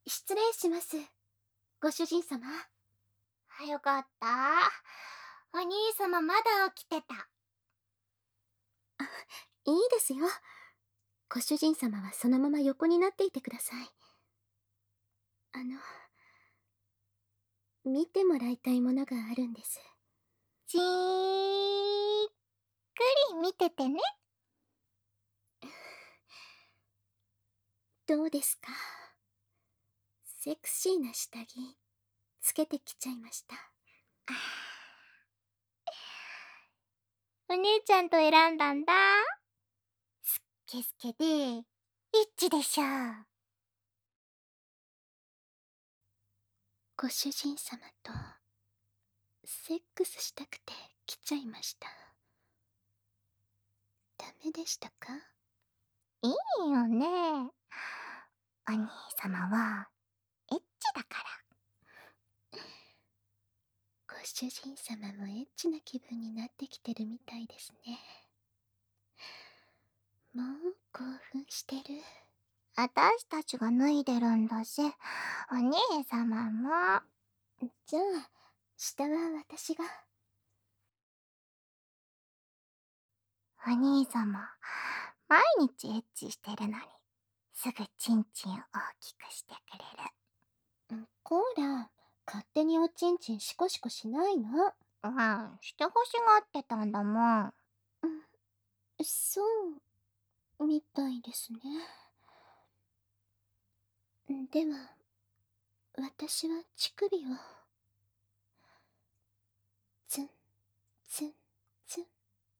失礼します。ご主人様。 よかった。お兄様まだ起きてた。 いいですよ。ご主人様はそのまま横になっていてください。見てもらいたいものがあるんです。 じーっくり見ててね。 どうですか？セクシーな下着、つけてきちゃいました。 お姉ちゃんと選んだんだ。すっけすけで、エッチでしょ。 ご主人様と、セックスしたくて来ちゃいました。ダメでしたか？ いいよね。お兄様は、エッチだから。 ご主人様もエッチな気分になってきてるみたいですね。もう興奮してる。 私たちが脱いでるんだし、お兄様も。 じゃあ、下は私が。 お兄様、毎日エッチしてるのに、すぐチンチンを大きくしてくれる。 こーら、勝手におちんちんシコシコしないの。 して欲しがってたんだもん。 そう、みたいですね。では、私は乳首を。ツン、ツン、ツン。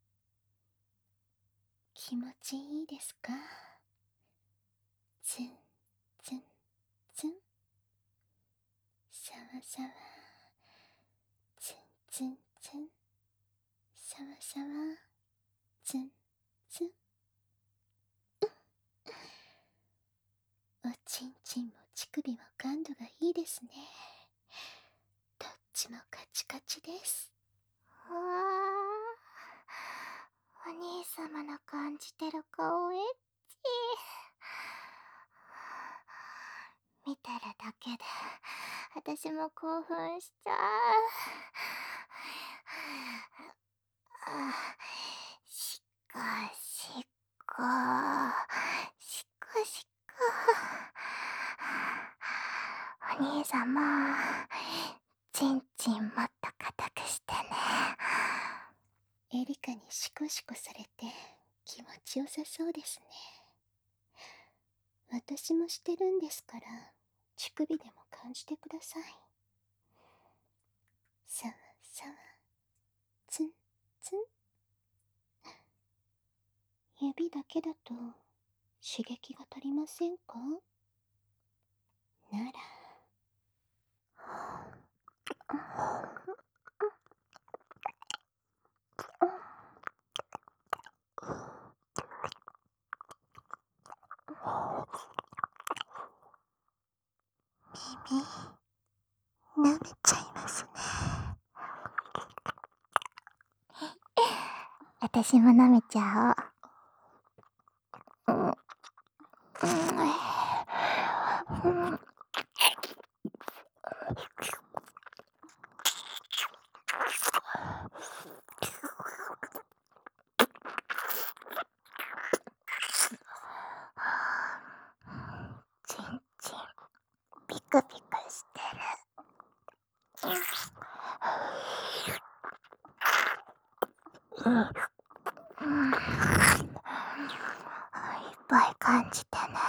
気持ちいいですか？ツン、ツン、ツン。さわさわ。ツン、ツン、ツン。さわさわ。ツン、ツン。おちんちんも乳首も感度がいいですね。どっちもカチカチです。 お兄様の感じてる顔エッチ。見てるだけで私も興奮しちゃう。しこしこしこしこ。お兄様、ちんちんもっと硬くしてね。 エリカにシコシコされて気持ちよさそうですね。私もしてるんですから、乳首でも感じてください。さわさわ、ツンツン。指だけだと刺激が足りませんか？なら、 耳、舐めちゃいますね。私も舐めちゃおう。ちんちんピクピクしてる。いっぱい感じてね。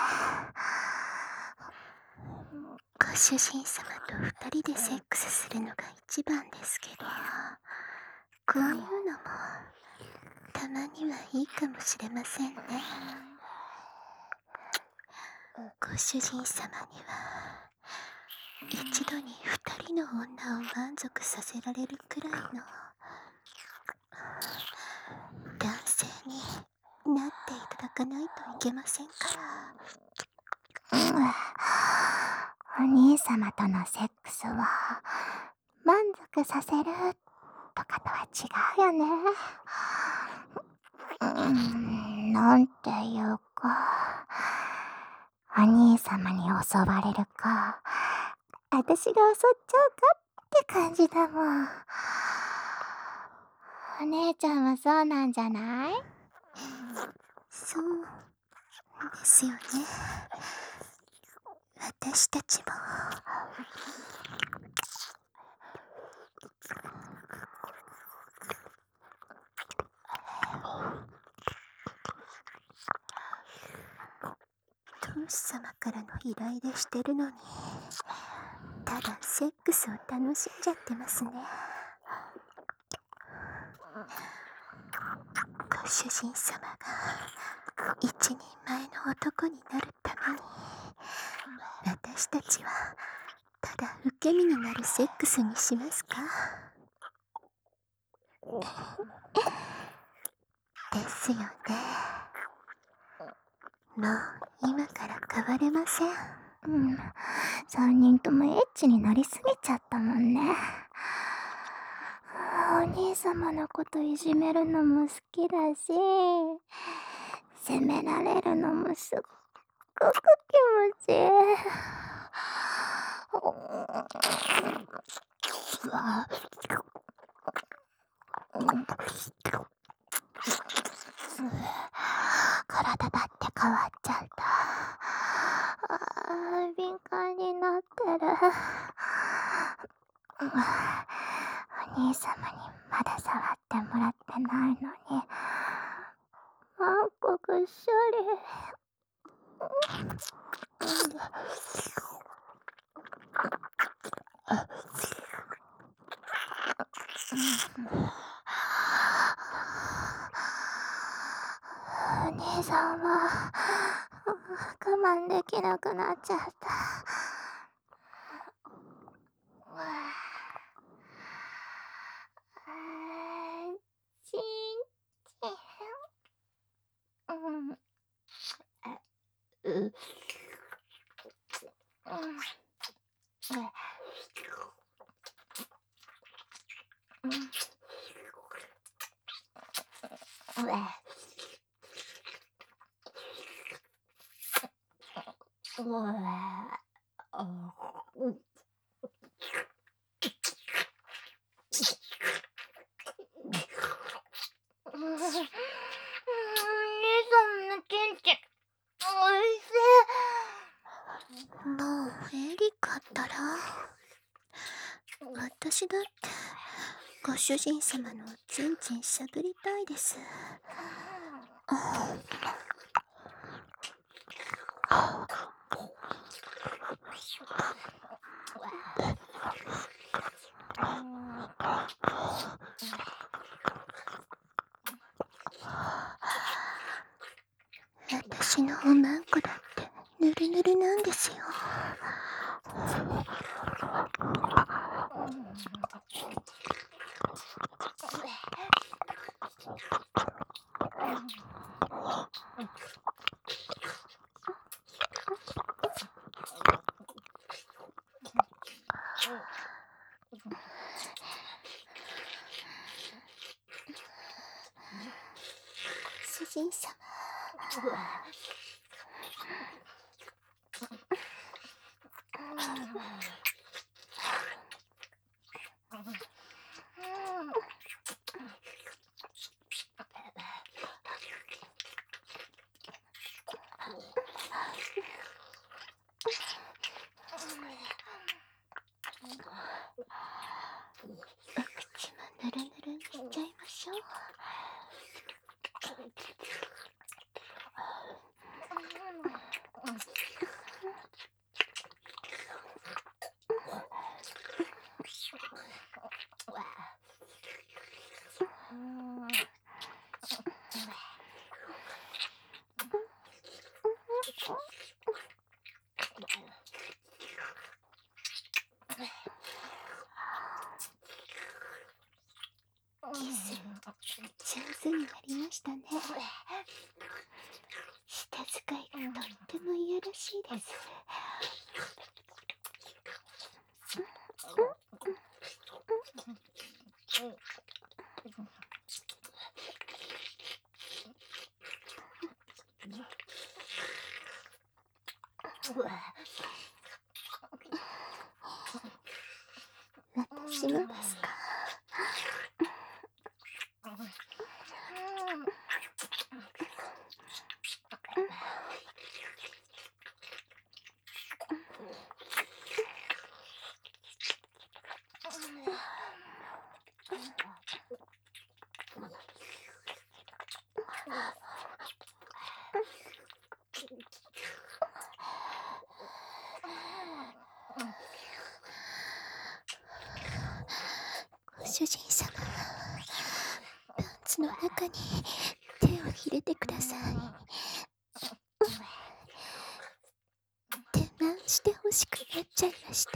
ご主人様と二人でセックスするのが一番ですけど、こういうのもたまにはいいかもしれませんね。ご主人様には一度に二人の女を満足させられるくらいの男性になっていただかないといけませんから。 お兄様とのセックスは満足させるとかとは違うよね。なんていうか、 お兄様に襲われるか、私が襲っちゃうかって感じだもん。お姉ちゃんはそうなんじゃない？ そうですよね。私たちも。当主様からの依頼でしてるのに、ただセックスを楽しんじゃってますね。ご主人様が一人前の男になるために、私たちはただ受け身になるセックスにしますか？ですよね。もう今から変われません。 3人ともエッチになりすぎちゃったもんね。お兄様のこといじめるのも好きだし、責められるのもすっごく気持ちいい。体だって変わっちゃった。敏感になってる。お兄様にまだ触ってもらってないのに、あんこぐっしょり。お兄さんは我慢できなくなっちゃった。ちんちん。 もうエリカったら、私だってご主人様のちんちんしゃぶりたいです。私のおまんこだってぬるぬるなんですよ。主人様。お口もぬるぬるにしちゃいましょう。キスしみますか？ご主人様、パンツの中に手を入れてください。手間してほしくなっちゃいました。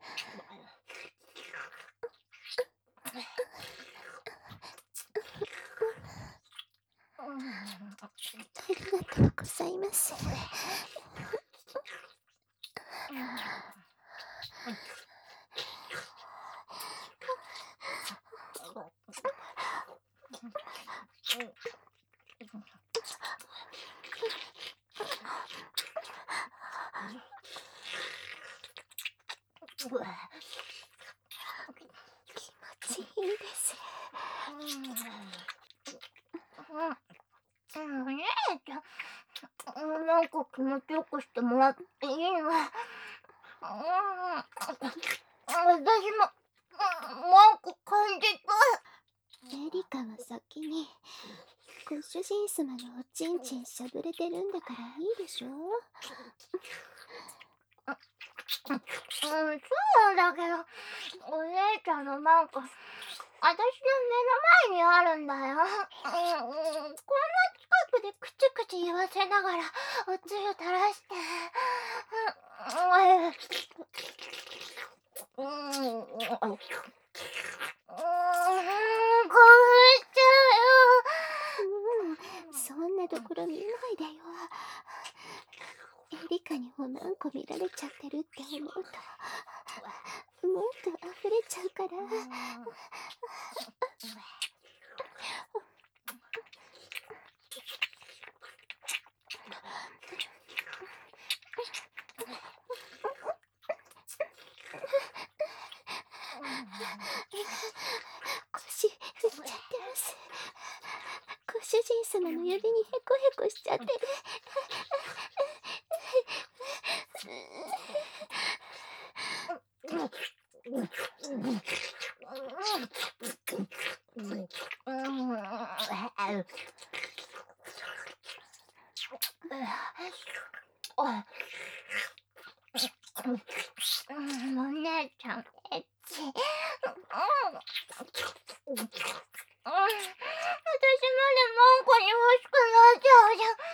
ありがとうございます。気持ちいいです。 ねえちゃん、なんか気持ちよくしてもらっていいの？私もなんか感じたい。 エリカは先にご主人様のおちんちんしゃぶれてるんだからいいでしょ。 そうだけど、お姉ちゃんのなんか私の目の前にあるんだよ。こんな近くでくちくち言わせながらおつゆ垂らして。興奮しちゃそんなところ見ないでよ。エリカにおまんこ見られちゃってるって思うともっと溢れちゃうから。腰振っちゃってます。ご主人様の指にへこへこしちゃってる。 お姉ちゃんエッチ。私までマンコに欲しくなっちゃうじゃん。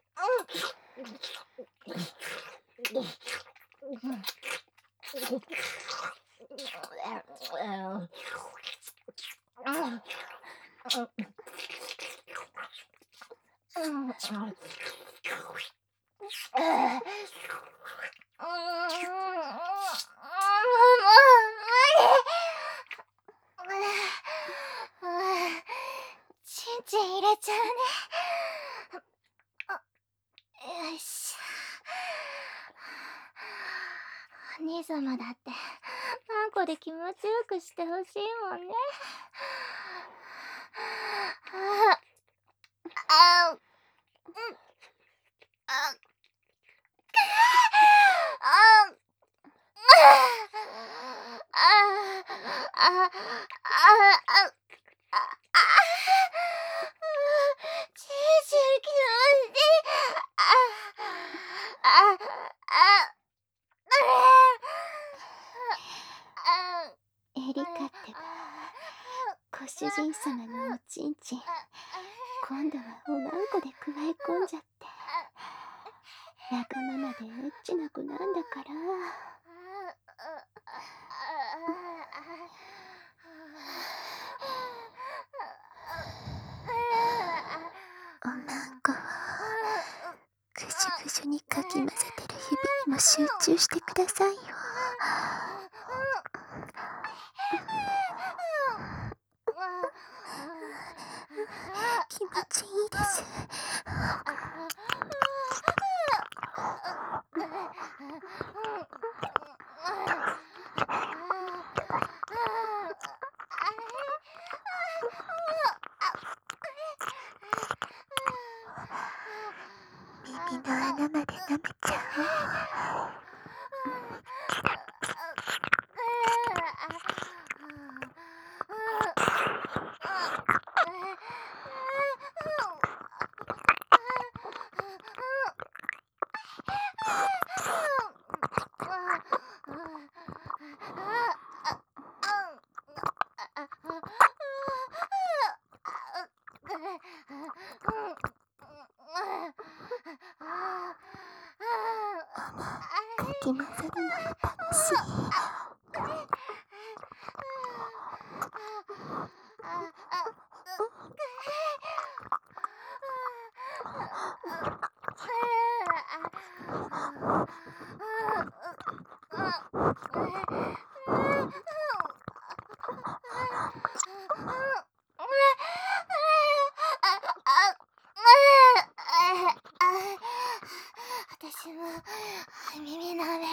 ちんちん入れちゃうね。よいしょ。お兄様だってマンコで気持ちよくしてほしいもんね。 エリカってば、ご主人様のおちんちん今度はおまんこでくわえ込んじゃって、わがままでエッチな子なんだから。おまんこをぐじゅぐじゅにかき混ぜてる指にも集中してくださいよ。気持ちいいです。 き混ざるのが楽しい。 私も耳舐める。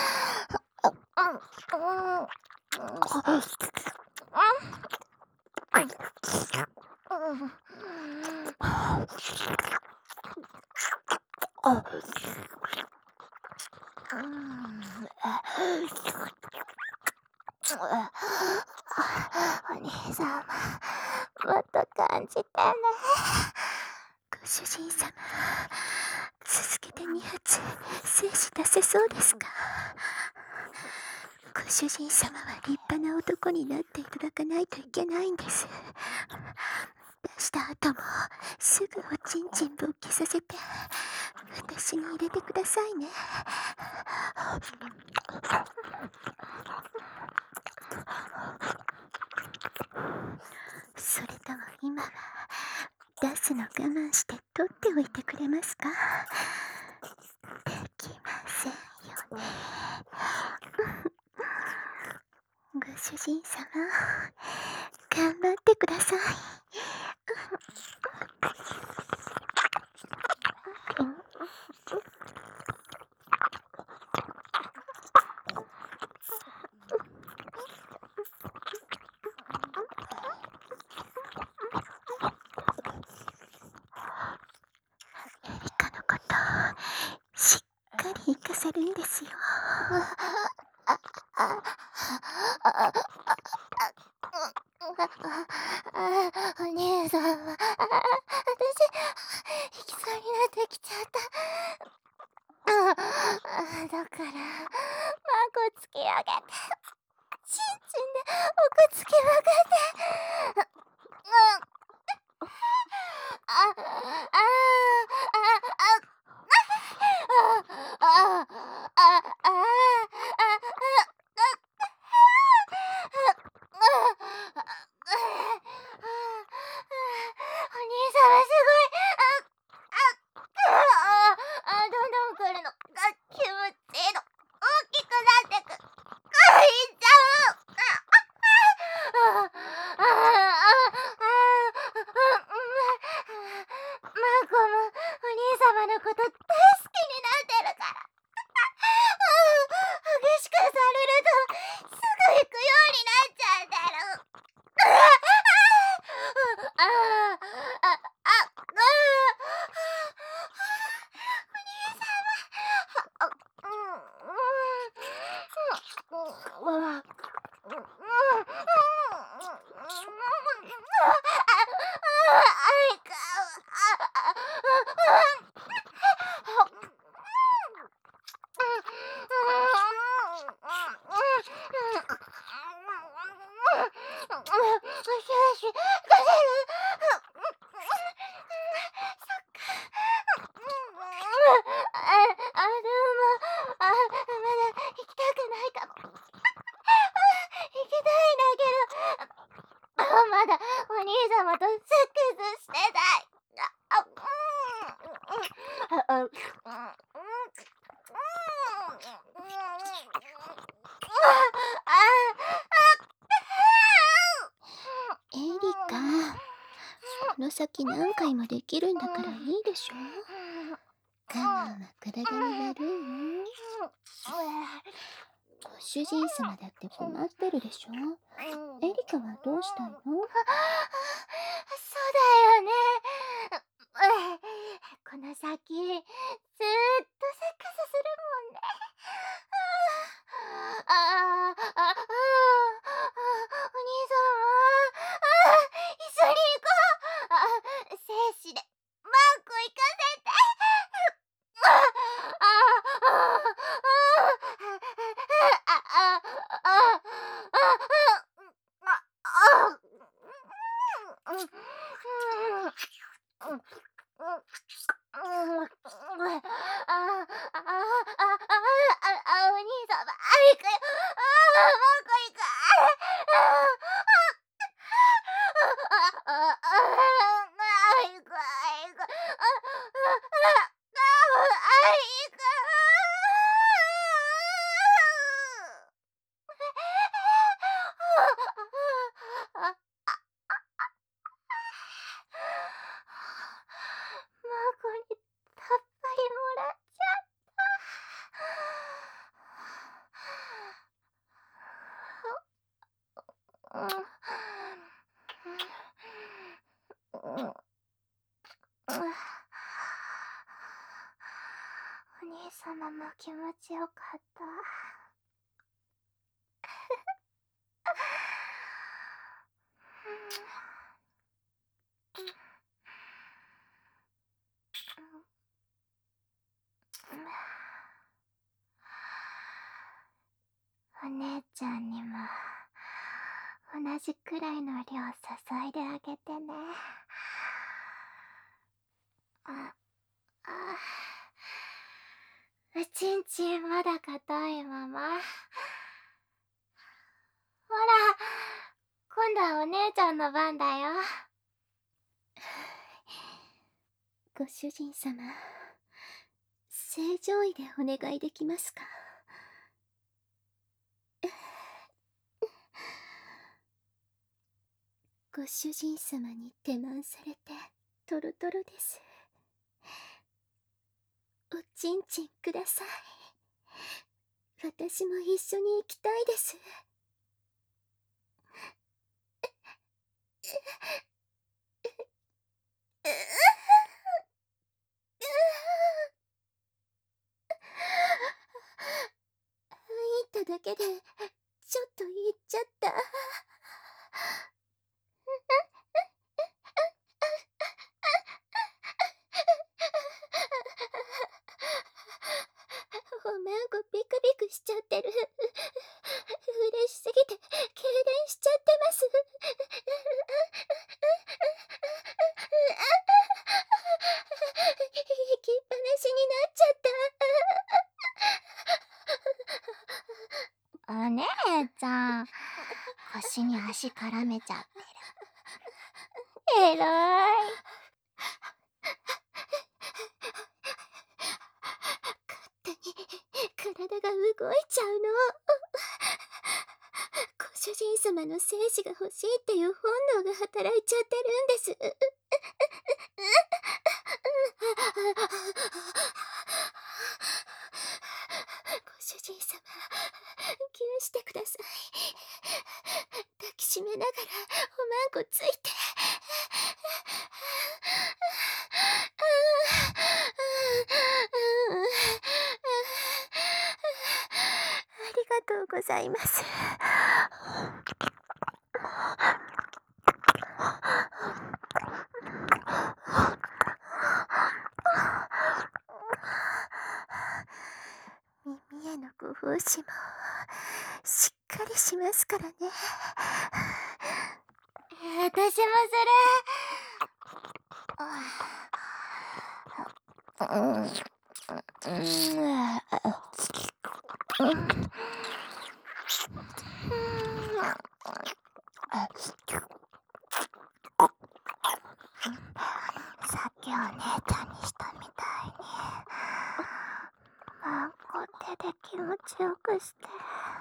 お兄さん、もっと感じてね。 ご主人様、続けて2発精子出せそうですか？ご主人様は立派な男になっていただかないといけないんです。出した後もすぐおちんちん勃起させて私に入れてくださいね。それとも今は出すの我慢して取っておいてくれますか？できませんよね。ご主人様、頑張ってください。エリカのことしっかり生かせるんですよ。 お兄さんは、私、引きそうになってきちゃった。だから、マコ突き上げて、ちんちんで奥つきまくって。お兄様すごい。どんどん来るの。気持ちいいの。大きくなってく。いっちゃう。マコもお兄様のこと大好きになってるから。激しくされるとすぐ行くようになっちゃうんだろ。まだお兄様とセックスしてない。 エリカ、この先何回もできるんだからいいでしょ。我慢は体に悪いよ。ご主人様だって困ってるでしょ。エリカはどうしたの？ そうだよね。この先ずっとセックスするもんね。お兄さんは一緒に行こう。精子でマーク行かせて。 行くよ。行く。孫にたっぷりもらっちゃった。お兄様も気持ちよかった。お姉ちゃんにも同じくらいの量注いであげてね。おちんちんまだ硬いまま。ほら、今度はお姉ちゃんの番だよ。 ご主人様、正常位でお願いできますか？ご主人様に手満されてトロトロです。おちんちんください。私も一緒に行きたいです。吹いただけでちょっと言っちゃった。おまんこビクビクしちゃってる。嬉しすぎて痙攣しちゃってます。行きっぱなしになっちゃった。 お姉ちゃん、腰に足絡めちゃってる。えらい。 勝手に体が動いちゃうの。ご主人様の精子が欲しいっていう本能が働いちゃってるんです。ご主人様、ギュンしてください。抱きしめながらおまんこついて。ありがとうございます。耳へのご奉仕もしっかりしますからね。 私もする。さっきお姉ちゃんにしたみたいにマンコ手で気持ちよくして。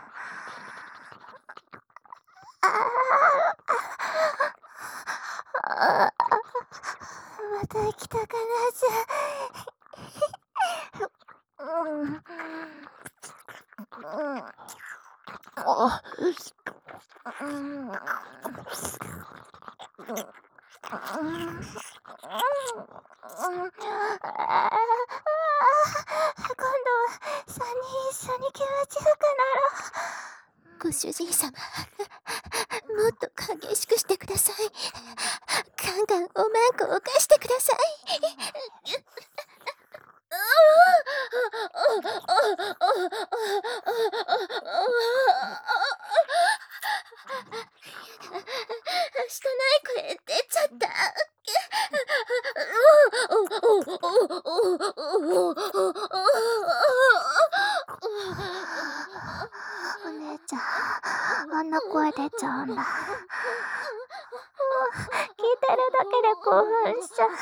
また行きたくなっちゃ今度は3人一緒に気持ちよくなろう。 ご主人様、もっと激しくしてください。ガンガンおまんこを犯してください。はしたない声出ちゃった。 ちゃあんな声出ちゃうんだ。聞いてるだけで興奮しちゃう。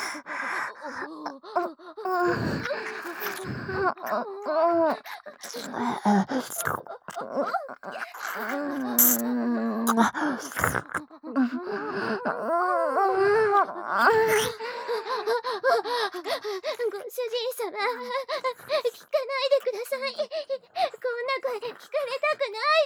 ご主人様、聞かないでください。こんな声聞かれたくない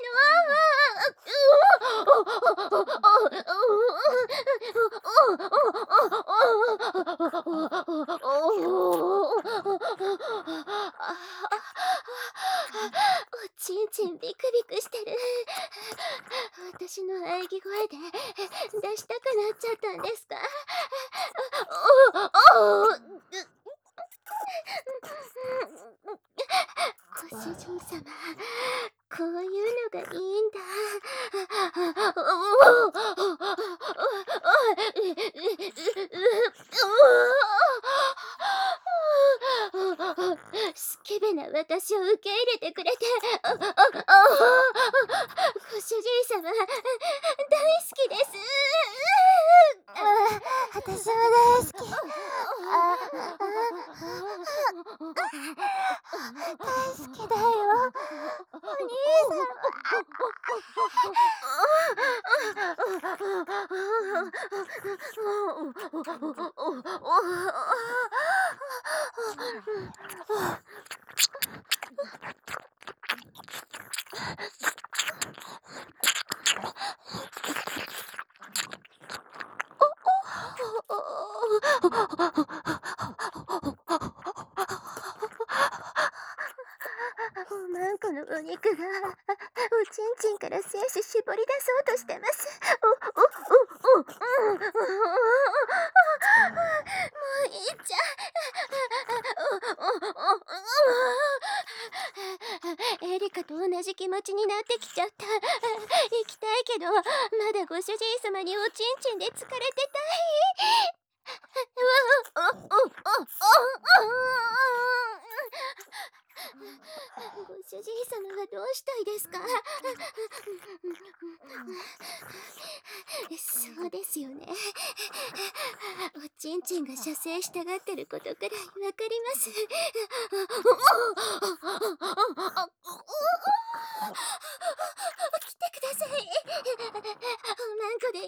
おちんちんビクビクしてる。私の喘ぎ声で出したくなっちゃったんですか？ご主人様、こういうのがいいんだ。スケベな私を受け入れてくれて、ご主人様、大好きです。 私も大好き。大好きだよ、お兄おまんこのお肉がおちんちんから精子絞り出そうとしてます。もういいっちゃ。エリカと同じ気持ちになってきちゃった。行きたいけど、まだご主人様におちんちんで疲れてたい。ご主人様はどうしたいですか？そうですよね。おちんちんが射精したがってることくらいわかります。来てください。おまんこで言って。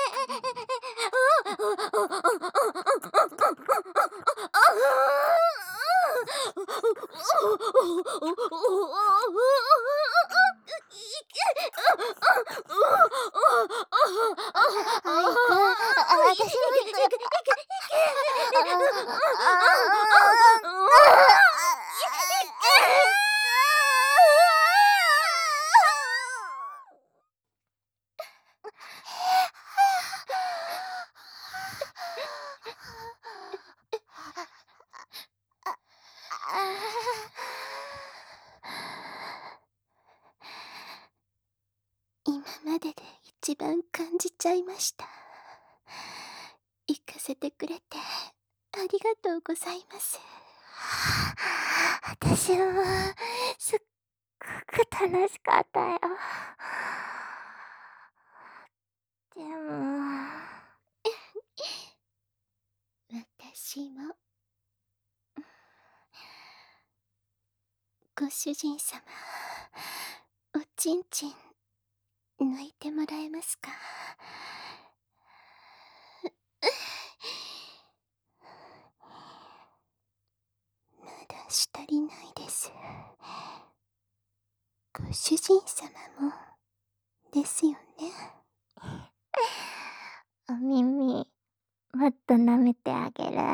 今までで一番感じちゃいました。行かせてくれてありがとうございます。私もすっごく楽しかったよ。でも私もご主人様、おちんちん抜いてもらえますか？まだ足足りないです。ご主人様もですよね。お耳もっと舐めてあげる。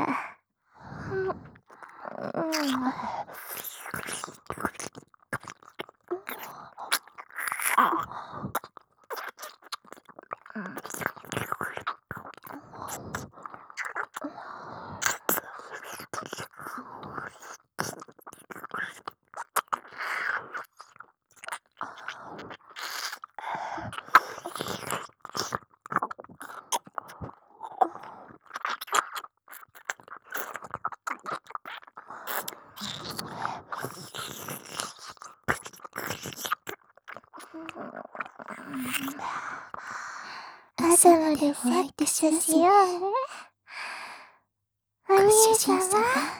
ズムでセックスしようね。 ご主人様、